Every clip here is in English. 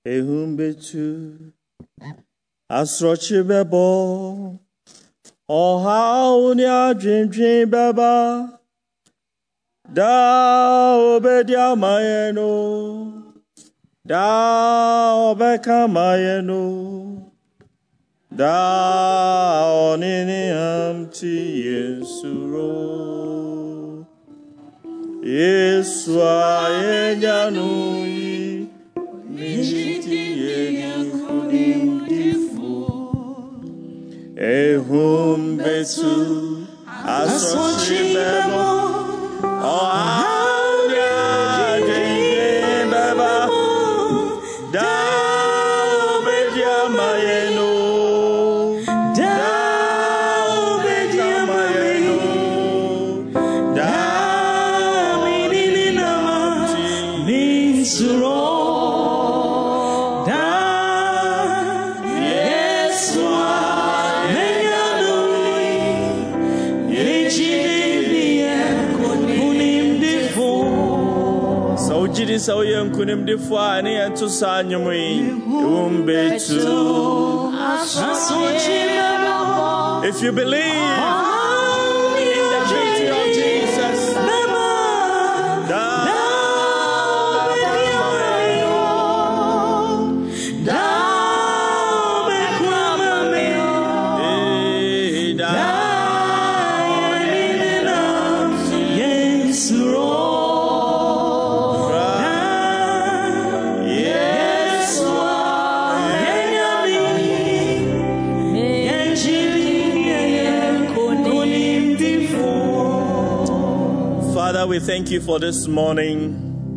ehumbetu asrochi bebo oha uni adwendwen beba da obedia mayeno da obeka mayeno da onini amti yesuro Yesu ayenyanui Nijiti yenyakunim difu Ehum betu Asochi bebo Ohanya jenge beba Da obedia mayeno Da obedia mayeno Da minini nama Minsuro So young kunim define and to Sanyumi Umbetu. If you believe in the beauty of Jesus, we thank you for this morning.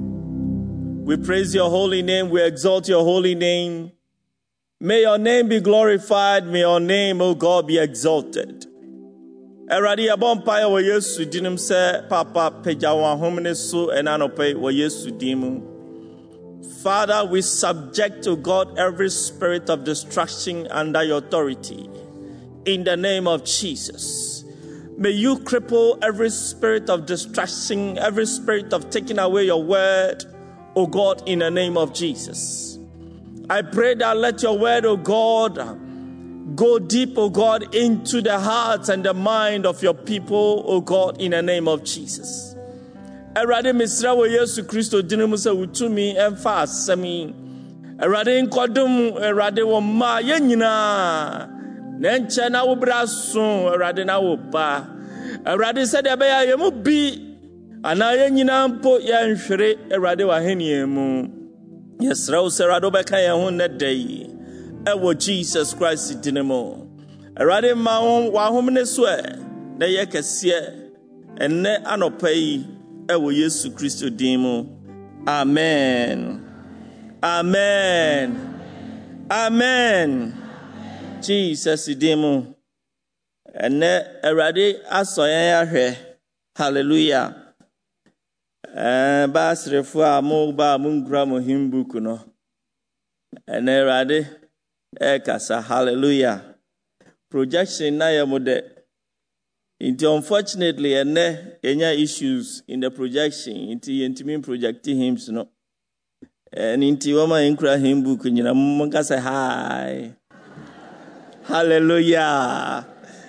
We praise your holy name. We exalt your holy name. May your name be glorified. May your name, O God, be exalted. Eradi abompaya wa Yesu dinim se papa pejawa homene so enanope wa Yesu dimu. Father, we subject to God every spirit of destruction under your authority. In the name of Jesus. May you cripple every spirit of distraction, every spirit of taking away your word, O God, in the name of Jesus. I pray that let your word, O God, go deep, O God, into the hearts and the mind of your people, O God, in the name of Jesus. Erade misra wo Yesu Kristo dinimu se utumi emfa asemi. Erade nkodum erade wo ma yenyina. Nenche na wo braso erade na wo ba erade se de be ya yemu bi ana yenyina mpo ya nhwere erade wa henie mu yesra wo serado be kan ye ho ne dai ewo Jesus Christ dinemo erade ma wa homne so na ye kese enne anopai ewo Yesu Kristo dinmo amen amen amen Jesus idemu ene erade asoyan yahwe hallelujah basrefu amu ba mungura mo himbuku no ene erade kasa hallelujah projection na yemode unfortunately ene enya issues in the projection intimi projecting hymns no and inti wama inkura himbuku nyina munkasa hi Hallelujah.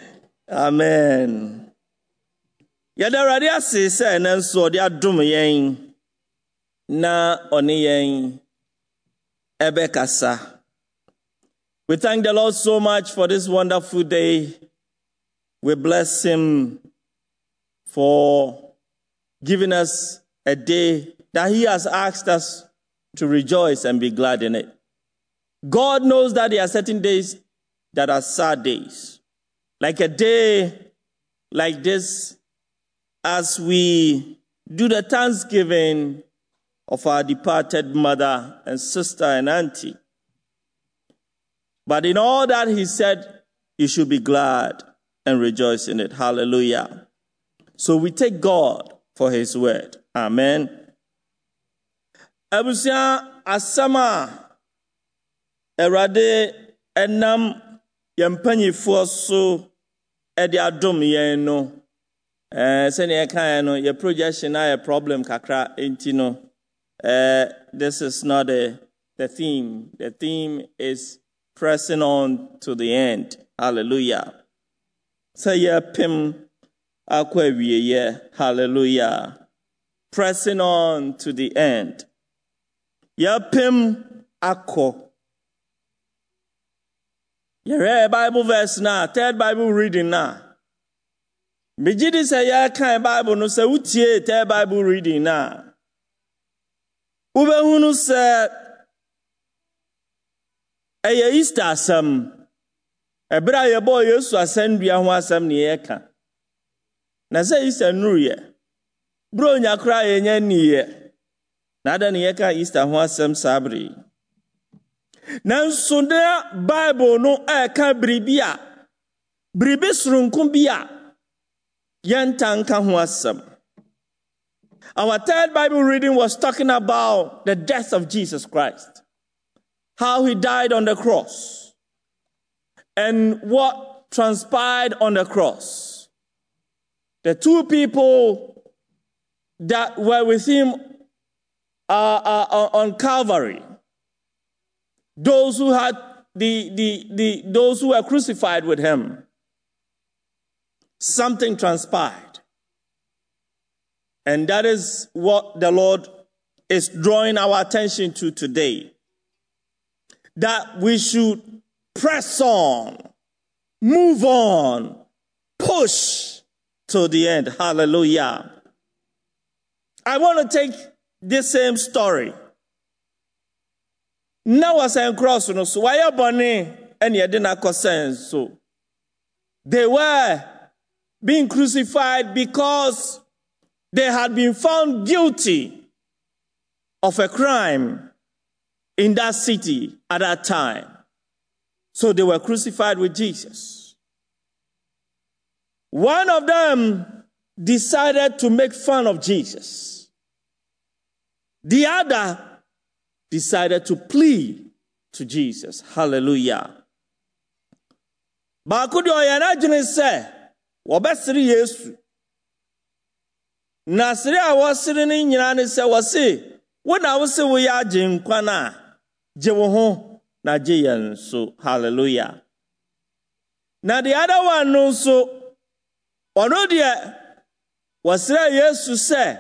Amen. Yada radia se say nanso de adom yen na oni yen ebe kasa. We thank the Lord so much for this wonderful day. We bless him for giving us a day that he has asked us to rejoice and be glad in it. God knows that there are certain days that are sad days. Like a day like this, as we do the Thanksgiving of our departed mother and sister and auntie. But in all that he said, you should be glad and rejoice in it. Hallelujah. So we take God for his word. Amen. Abusia asama erade enam yempanyifo so ede adom yen no sene e kan no your projection na a problem kakra enti no this is not a the theme. The theme is pressing on to the end. Hallelujah. Say ya pim akwa. Hallelujah. Pressing on to the end. Ya pim akwa. You read a Bible verse now, third Bible reading now. Mijidi say ya kan Bible no say utie third Bible reading now. Ubehunu say eye Easter asem. Ebra ye boy Yesu asendua ho asem ne ye ka. Na say Easter nuru ye. Bro nya kra ye nya ni ye. Na da ne ye ka Easter ho asem sabri. Nanso na Bible no ka bribia. Bribi surunkum bia. Yantanka ho asem. Our third Bible reading was talking about the death of Jesus Christ. How he died on the cross. And what transpired on the cross. The two people that were with him on Calvary. Those who had those who were crucified with him. Something transpired. And that is what the Lord is drawing our attention to today. That we should press on, move on, push to the end. Hallelujah. I want to take this same story. Now was a cross, so why are bunny and you didn't concern so? They were being crucified because they had been found guilty of a crime in that city at that time. So they were crucified with Jesus. One of them decided to make fun of Jesus. The other decided to plead to Jesus. Hallelujah. Bakudi oyana jini se wabesiri Yesu. Nasiri awasiri ni nyina se wasi wona wose wo ya jinkwa na je wo ho na je yen so. Hallelujah. Na the other one no so ono de wasira Yesu se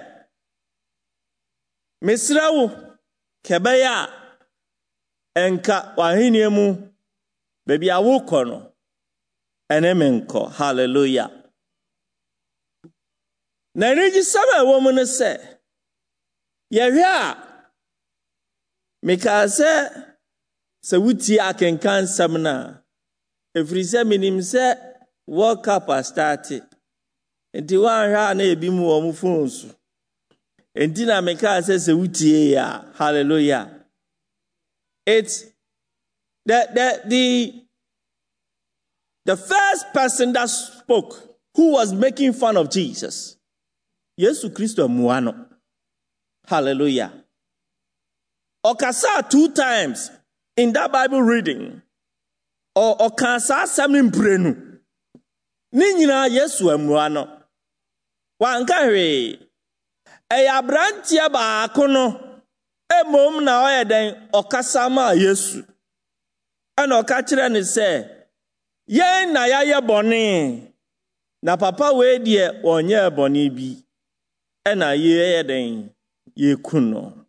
mesira wo Kebeya enka wahini mu baby awuko no enemenko. Hallelujah. Na niji sama woman se yehia meka se wuti akenkan samna efrise minim se World Cup start enti wan hwa na ebi mu o mu phones. Entina meka se wutie ya. Hallelujah. It's the first person that spoke who was making fun of Jesus. Yesu Kristo muano. Hallelujah. Okasa 2 times in that Bible reading. Or okasa samin prenu. Ni nyina Yesu muano. Wankahwe eya brantia baako no emom na oyeden okasa ma Yesu ana oka kire ne se yen na yaye bone na papa we die onye bone bi ena yeyeden yekuno.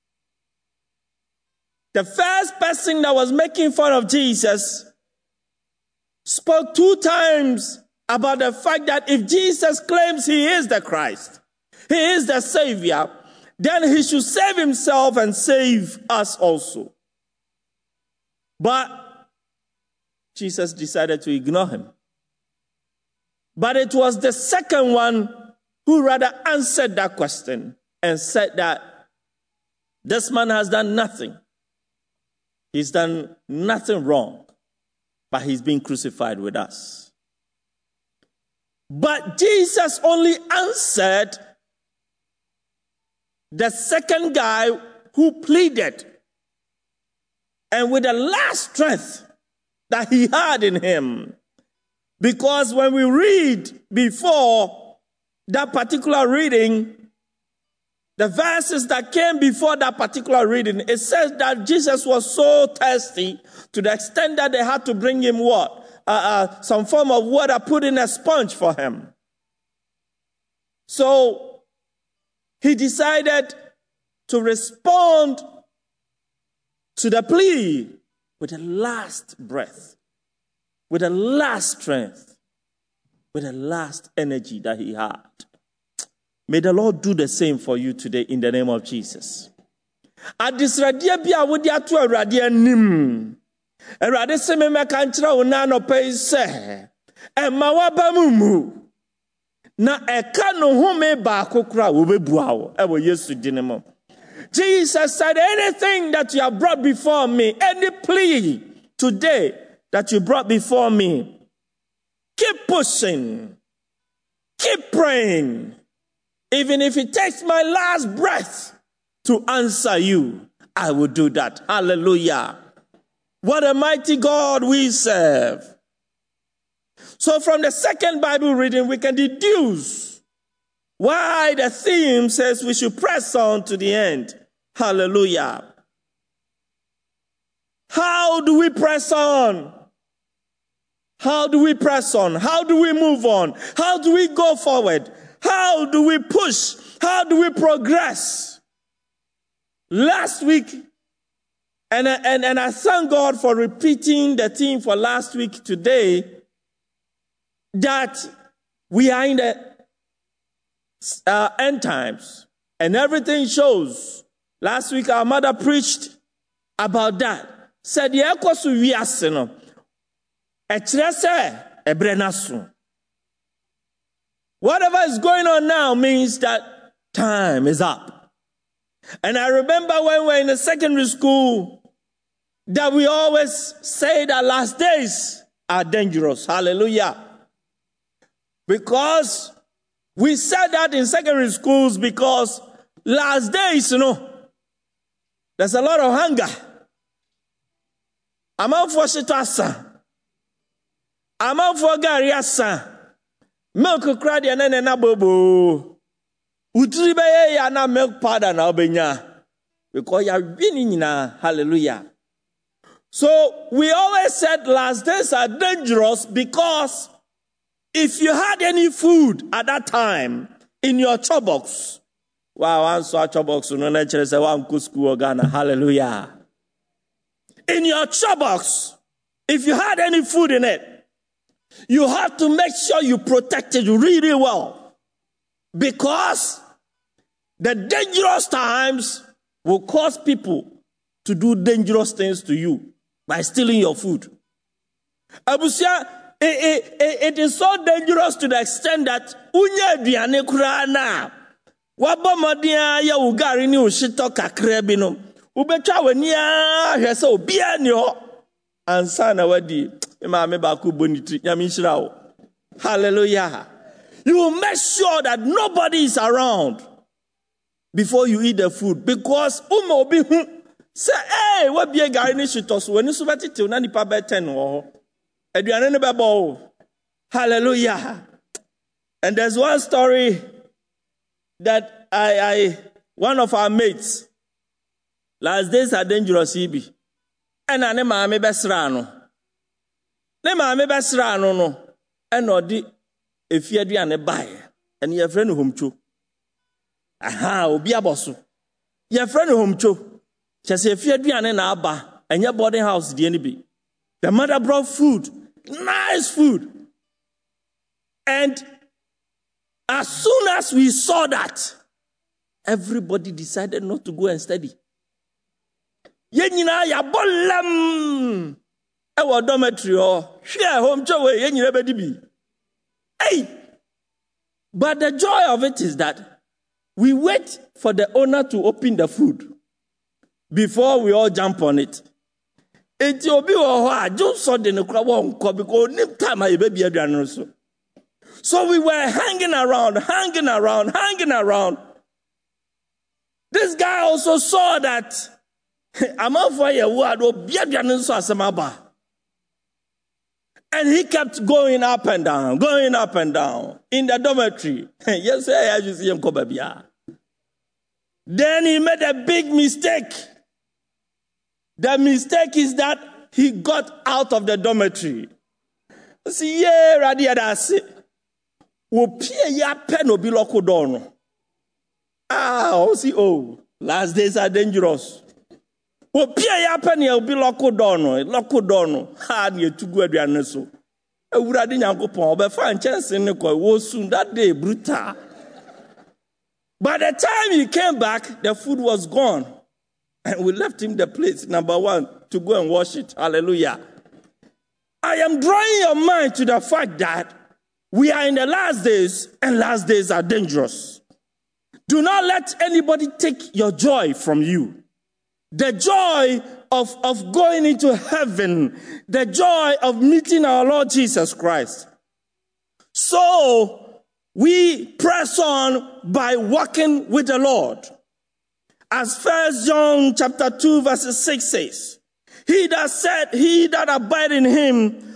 The first person that was making fun of Jesus spoke 2 times about the fact that if Jesus claims he is the Christ, he is the Savior, then he should save himself and save us also. But Jesus decided to ignore him. But it was the second one who rather answered that question and said that this man has done nothing. He's done nothing wrong, but he's been crucified with us. But Jesus only answered the second guy who pleaded, and with the last strength that he had in him. Because when we read before that particular reading, the verses that came before that particular reading, it says that Jesus was so thirsty to the extent that they had to bring him what? Some form of water, put in a sponge for him. So he decided to respond to the plea with the last breath, with the last strength, with the last energy that he had. May the Lord do the same for you today in the name of Jesus. Adisradia bia wodi ato awrade anim. Awrade se me meka nkyira wo na no pɛ se e ma waba mumu. Na eka no home ba akokora wo bebua wo e wo Yesu din mo. Jesus said, anything that you have brought before me, any plea today that you brought before me, keep pushing, keep praying. Even if it takes my last breath to answer you, I will do that. Hallelujah. What a mighty God we serve. So from the second Bible reading, we can deduce why the theme says we should press on to the end. Hallelujah. How do we press on? How do we press on? How do we move on? How do we go forward? How do we push? How do we progress? Last week, and I thank God for repeating the theme for last week today, that we are in the end times, and everything shows. Last week, our mother preached about that. Said, "Yekosu wiaseno, etrese ebrenasu." Whatever is going on now means that time is up. And I remember when we were in the secondary school that we always say that last days are dangerous. Hallelujah. Because we said that in secondary schools because last days, there's a lot of hunger. I'm out for shitasa. I'm out for gariasa. Milk crowd and then a bobo. Utribe ya na milk powder na obenya. Because you are winning na. Hallelujah. So we always said last days are dangerous because if you had any food at that time in your chobox, wow, I saw chobox no nature say one school Ghana. Hallelujah. In your chobox, if you had any food in it, you have to make sure you protect it really well, because the dangerous times will cause people to do dangerous things to you by stealing your food. Abusia, it is so dangerous to the extent that unye aduane kura na wabomodia ya ugari ni ushito kakra bi no ubetwa wani a hwese obi ani ho ansa na wadi. Hallelujah. You will make sure that nobody is around before you eat the food, because say, hey, what be a guy in shitos when you subati till nani pa beten or eduane bebo. Hallelujah. And there's one story that one of our mates, last days are dangerous, Ibi, and I never me besrano. Ne maame besra no no e no di efiaduane bae ene ye frɛ no homcho. Aha, obi aboso ye frɛ no homcho. Chese efiaduane na aba enye boarding house die ni bi. The mother brought food, nice food. And as soon as we saw that, everybody decided not to go and study. Ye nyina ya bolam. Our dormitory or share home chowe ye nyina bedi bi. Hey! But the joy of it is that we wait for the owner to open the food before we all jump on it. Eti obi wo ho a just so de ne kura won ko because nim time aye baby aduane so. So we were hanging around. This guy also saw that among for ye word obi aduane so asemaba. And he kept going up and down in the dormitory. Yes, I just see him come baby. Then he made a big mistake. The mistake is that he got out of the dormitory. See, yeah, Radia that's it. Wopie ya pen obi loko dono. Last days are dangerous. Wopie ya pen ya obi loko dono. Ha ni tugu aduane so. Ewurade Nyankopon obefa nchese ne kwa wo soon that day brutal. By the time he came back, the food was gone. And we left him the plate, number one, to go and wash it. Hallelujah. I am drawing your mind to the fact that we are in the last days, and last days are dangerous. Do not let anybody take your joy from you. The joy of going into heaven, the joy of meeting our Lord Jesus Christ. So, we press on by walking with the Lord. As 1 John chapter 2 verse 6 says, he that abide in him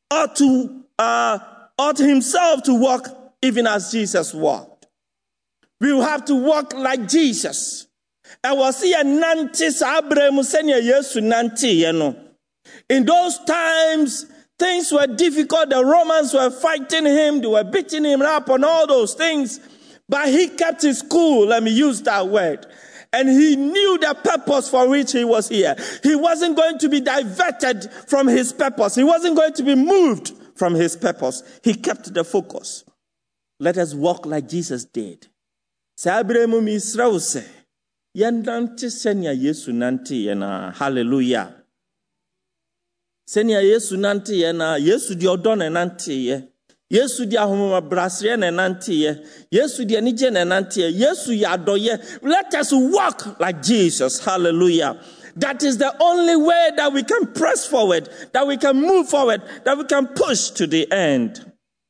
ought himself to walk even as Jesus walked. We will have to walk like Jesus. And we'll see a nantis Abraham senya Yesu nanti yeno. In those times, things were difficult. The Romans were fighting him. They were beating him up on all those things. But he kept his cool. Let me use that word. And he knew the purpose for which he was here. He wasn't going to be diverted from his purpose. He wasn't going to be moved from his purpose. He kept the focus. Let us walk like Jesus did. Hallelujah. Senya Yesu nanti ye na Yesu di odone nanti ye. Yesu di ahoma brasre na nanti ye. Yesu di anije na nanti ye. Yesu ya adoye. Let us walk like Jesus. Hallelujah. That is the only way that we can press forward, that we can move forward, that we can push to the end.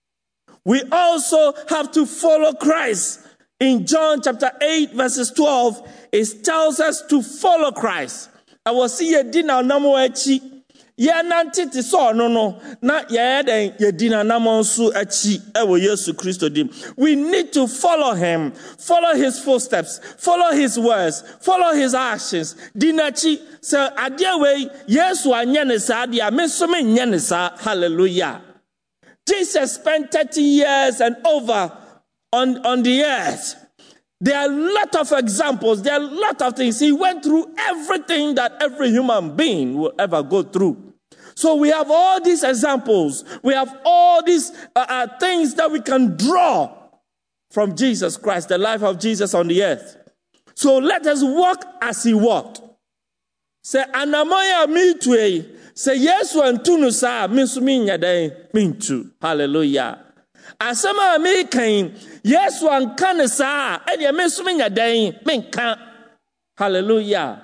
We also have to follow Christ. In John chapter 8 verses 12, it tells us to follow Christ. I will see ye dinner namo echi. Ya nanti ti so no na ya den ye dina namonsu achi ewo Yesu Kristo dim. We need to follow him, follow his footsteps, follow his words, follow his actions. Dinachi se ade we Yesu anya ne sa ade a me so me nya ne sa. Hallelujah. Jesus spent 30 years and over on the earth. There are a lot of examples. There are a lot of things. He went through everything that every human being will ever go through. So we have all these examples. We have all these things that we can draw from Jesus Christ, the life of Jesus on the earth. So let us walk as he walked. Say, anamoya mitwe. Say, yes, one tunu sa, minsuminya day, mintu. Hallelujah. Asama me kain yes one kan sa e de me so menya dan menka. Hallelujah.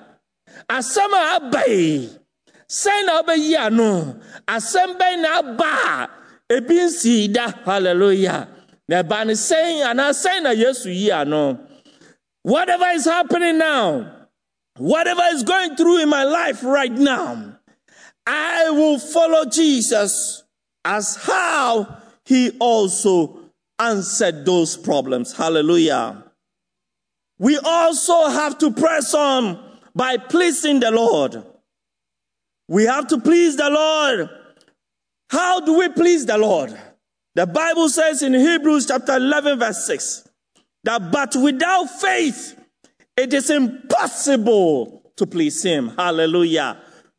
Asama abai say na obayi ano asem ben na ba e bin sida. Hallelujah. Na ba ni say ana say na Yesu yi ano. Whatever is happening now, whatever is going through in my life right now, I will follow Jesus as how he also answered those problems. Hallelujah. We also have to press on by pleasing the Lord. We have to please the Lord. How do we please the Lord? The Bible says in Hebrews chapter 11 verse 6 that but without faith it is impossible to please him. Hallelujah.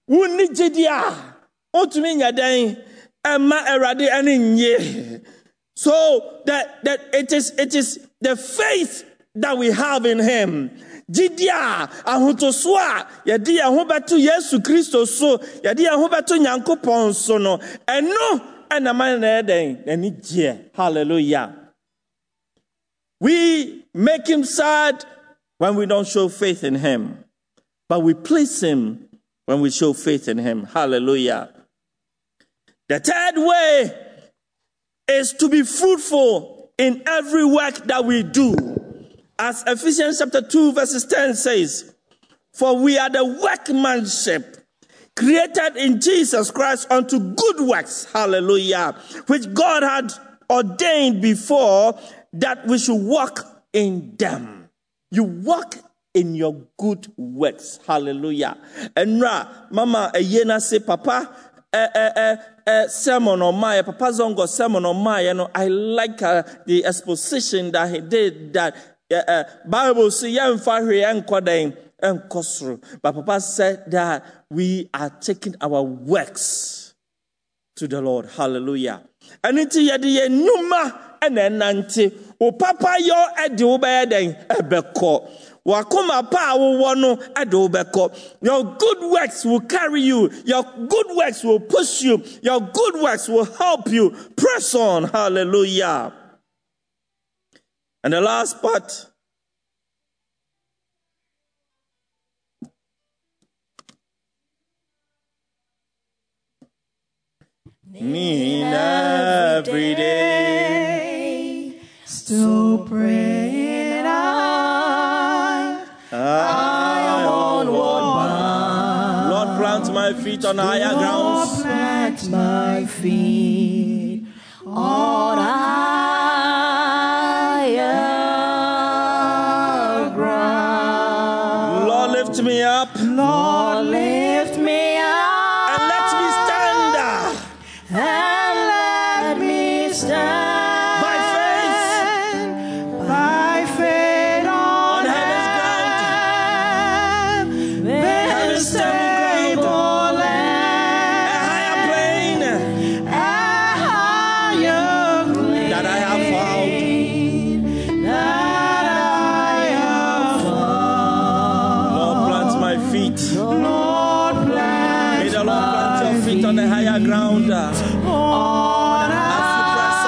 So that it is the faith that we have in him. Jidia ahutoswa yadi ahobatu Yesu Kristo so yadi ahobatu Nyankopon so no eno enama na den eni je. Hallelujah. We make him sad when we don't show faith in him, but we please him when we show faith in him. Hallelujah. The third way is to be fruitful in every work that we do. As Ephesians chapter 2 verses 10 says, for we are the workmanship created in Jesus Christ unto good works, hallelujah, which God had ordained before that we should walk in them. You walk in your good works. Hallelujah. And mama yena say papa sermon on my Papa Zongo sermon on my, I like the exposition that he did, that Bible say yan fahwe yan koden and kosru. But Papa said that we are taking our works to the Lord. Hallelujah. And it's yadi numa and nanti o papa yo edi ubeden ebeko. Wakoma pa wono adobeko. Your good works will carry you. Your good works will push you. Your good works will help you. Press on. Hallelujah. And the last part. Need every day. Still praying. I onward bound. Lord, plant my feet on higher grounds. Lord, plant my feet on higher ground. Lord, lift me up. Lord, lift me up. And let me stand. And let me stand. On the higher ground, as you press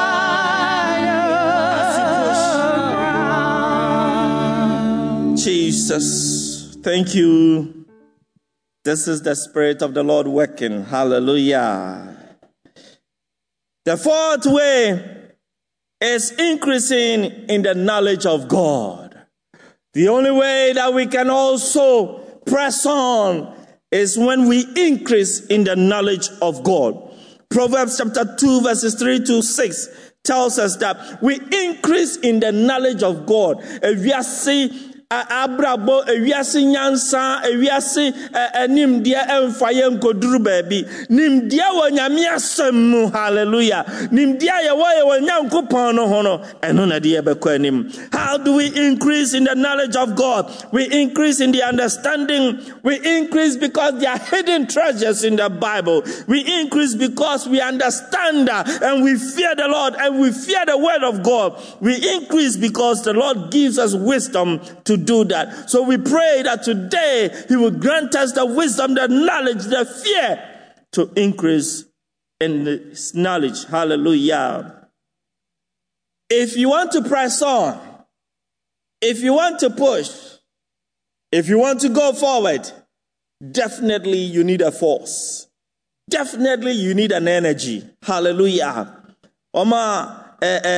on, as you push. Jesus, thank you. This is the Spirit of the Lord working. Hallelujah. The fourth way is increasing in the knowledge of God. The only way that we can also press on is when we increase in the knowledge of God. Proverbs chapter 2 verses 3 to 6 tells us that we increase in the knowledge of God. We are see abrabo ewiase nyansa ewiase nimdia emfaye nkoduru baabi nimdia wo nyame asem mu. Hallelujah. Nimdia ye wo nyankopon no ho no eno na de ebekọ anim. How do we increase in the knowledge of God? We increase in the understanding. We increase because there are hidden treasures in the Bible. We increase because we understand and we fear the Lord and we fear the word of God. We increase because the Lord gives us wisdom to do that. So we pray that today He will grant us the wisdom, the knowledge, the fear to increase in this knowledge. Hallelujah. If you want to press on, if you want to push, if you want to go forward, definitely you need a force. Definitely you need an energy. Hallelujah. Oma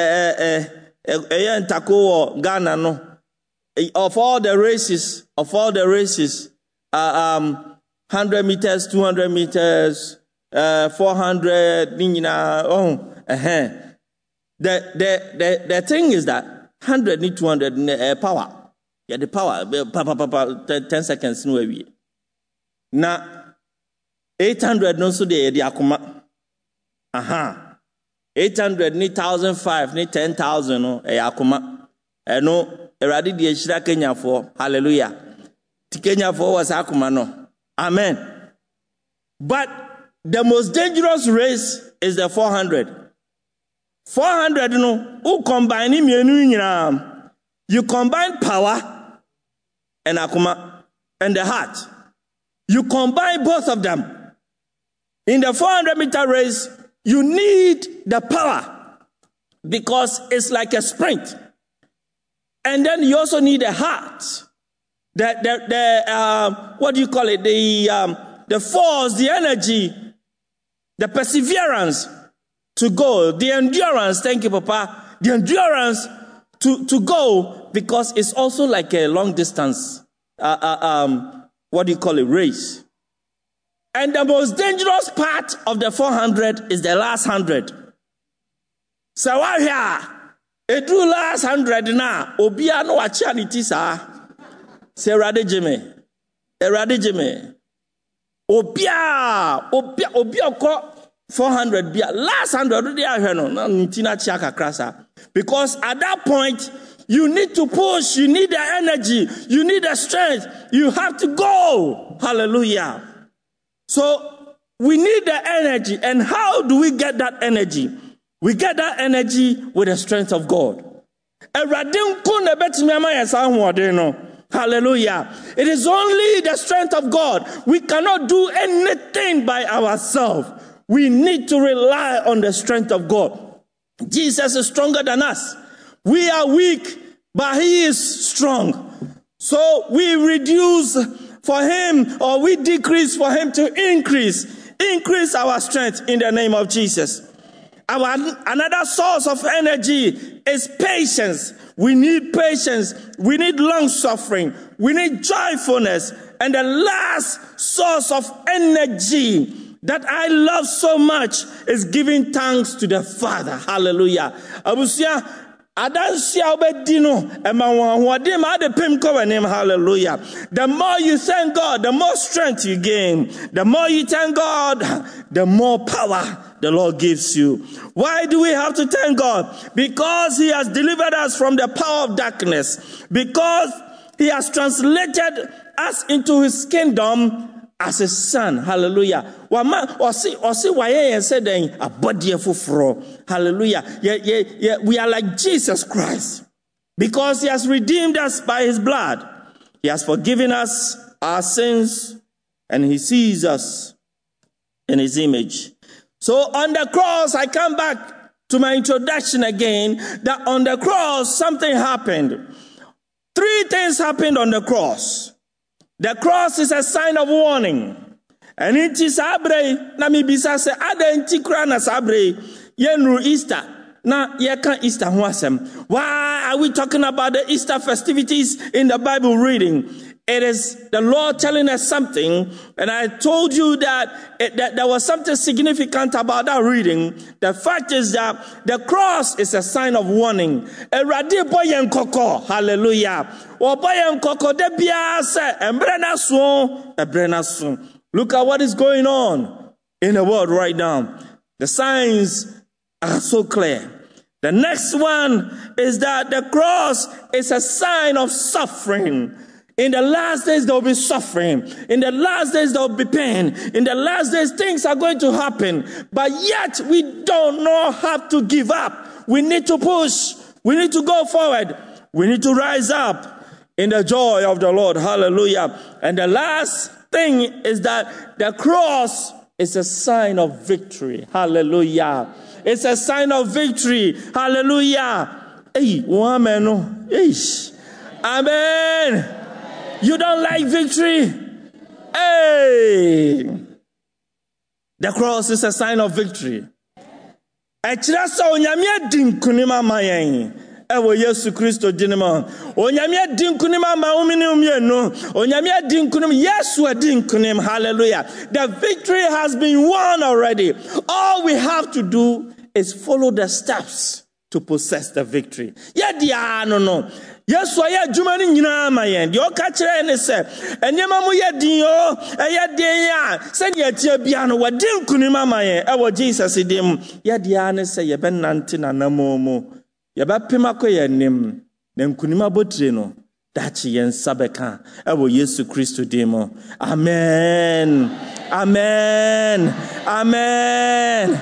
Ghana no. Of all the races, 100 meters, 200 meters, 400, the thing is that 100 need 200 power. Yeah, the power, 10 seconds no way. Now 800 no so the akuma. 800 need 1,005, need 10,000 no akuma. No. Eradi di eshira Kenya for. Hallelujah. Ti Kenya for was akuma no. Amen. But the most dangerous race is the 400. 400 no. Who combine him? You combine power and akuma and the heart. You combine both of them. In the 400-meter race, you need the power because it's like a sprint. And then you also need a heart. What do you call it? The force, the energy, the perseverance to go, the endurance. Thank you, Papa. The endurance to go, because it's also like a long distance. What do you call it? Race. And the most dangerous part of the 400 is the last 100. So what here? It do last 100 now. Obia no achanity sa. Say Erade Jimmy. Obia ko 400 bia. Last 100 they are no ntina chiaka krasa. Because at that point, you need to push, you need the energy, you need the strength, you have to go. Hallelujah. So we need the energy. And how do we get that energy? We get that energy with the strength of God. Hallelujah. It is only the strength of God. We cannot do anything by ourselves. We need to rely on the strength of God. Jesus is stronger than us. We are weak, but he is strong. So we reduce for him, or we decrease for him to increase. Increase our strength in the name of Jesus. Another source of energy is patience. We need patience. We need long suffering. We need joyfulness. And the last source of energy that I love so much is giving thanks to the Father. Hallelujah. Abusia, adansia obedino emawanwade ma de pem ko wanem. Hallelujah. The more you thank God, the more strength you gain. The more you thank God, the more power the Lord gives you. Why do we have to thank God? Because he has delivered us from the power of darkness. Because he has translated us into his kingdom as a son. Hallelujah. Hallelujah. Yeah, we are like Jesus Christ. Because he has redeemed us by his blood. He has forgiven us our sins. And he sees us in his image. So on the cross, I come back to my introduction again, that on the cross, something happened. 3 things happened on the cross. The cross is a sign of warning. And it is abre, na mi bisa se adenti kra na sabre, yenru Easter. Na yeka Easter ho asem. Why are we talking about the Easter festivities in the Bible reading? It is the Lord telling us something, and I told you that there was something significant about that reading. The fact is that the cross is a sign of warning. Hallelujah. Look at what is going on in the world right now. The signs are so clear. The next one is that the cross is a sign of suffering. In the last days, there will be suffering. In the last days, there will be pain. In the last days, things are going to happen. But yet, we don't know how to give up. We need to push. We need to go forward. We need to rise up in the joy of the Lord. Hallelujah. And the last thing is that the cross is a sign of victory. Hallelujah. It's a sign of victory. Hallelujah. Hey, amen. Amen. You don't like victory? Hey! The cross is a sign of victory. Echirasa onyame dinkunima mayen. Ewo Yesu Kristo dinima. Onyame dinkunima ma umini umienu. Onyame dinkunima Yesu dinkunim. Hallelujah. The victory has been won already. All we have to do is follow the steps to possess the victory. No. Yes, I am Jumani Nina Mayan. Your catcher and say, and Yamamuya Dio, Ayadia, send your Tiabiano, what Dim Kunima Mayan, our Jesus idim, Yadiana say, Yaben Nantina Namomo, Yabapimako Yanim, then Kunima Botrino, Dachi and Sabeka, our Yesu Christo demo. Amen. Amen. Amen.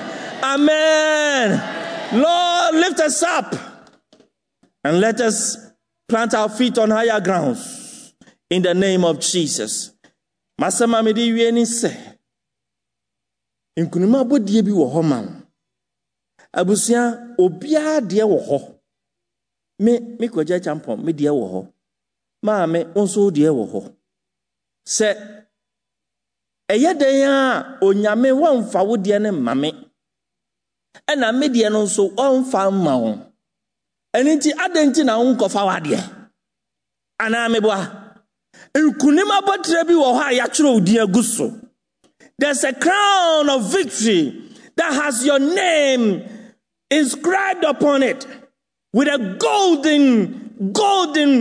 Amen. Lord, lift us up and let us plant our feet on higher grounds in the name of Jesus. Masama medi wieni se. Inkunima bodie bi wo ho ma. Abusia obia de wo ho. Me koja champon me de wo ho. Ma me onso de wo ho. Se eyeden a onyame wonfa wo de ne mame. Ena me de no so onfa ma wo. Eniti adenti na unkofa wade ana meboa nkunima botre bi wo ha ya chiro odi aguso. There's a crown of victory that has your name inscribed upon it with a golden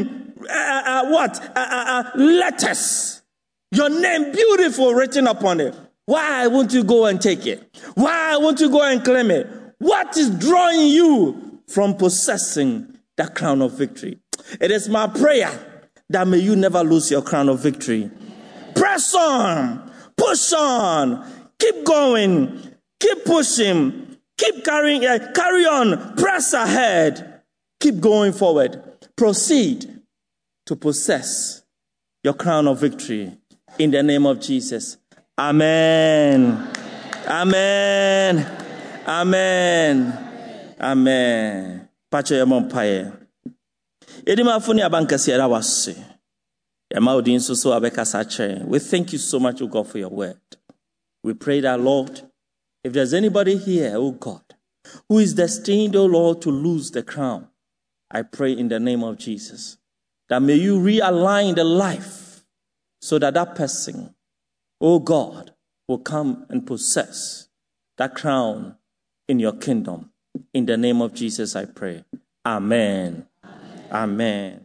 letters. Your name beautiful written upon it. Why won't you go and take it? Why won't you go and claim it? What is drawing you from possessing that crown of victory? It is my prayer that may you never lose your crown of victory. Press on, push on, keep going, keep pushing, keep carry on, press ahead, keep going forward. Proceed to possess your crown of victory in the name of Jesus. Amen. Amen. Amen. Amen. Pacho ya mompaye. Edima funi abankasi era wase. Yama odin so abeka sache. We thank you so much, O God, for your word. We pray that, Lord, if there's anybody here, O God, who is destined, O Lord, to lose the crown, I pray in the name of Jesus that may you realign the life so that that person, O God, will come and possess that crown in your kingdom. In the name of Jesus, I pray. Amen. Amen.